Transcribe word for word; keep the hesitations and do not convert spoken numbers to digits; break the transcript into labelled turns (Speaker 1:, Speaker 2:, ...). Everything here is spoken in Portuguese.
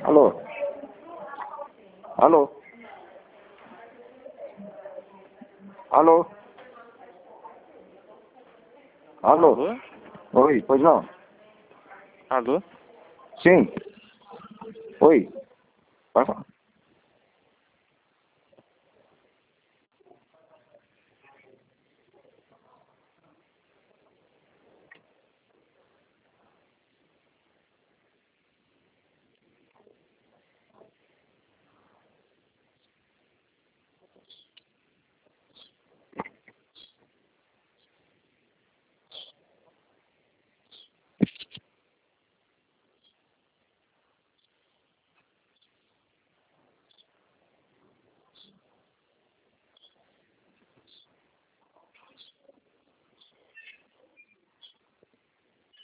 Speaker 1: Alô? Alô? Alô? Alô?
Speaker 2: Alô?
Speaker 1: Oi, pois não?
Speaker 2: Alô?
Speaker 1: Sim. Oi. Vai falar.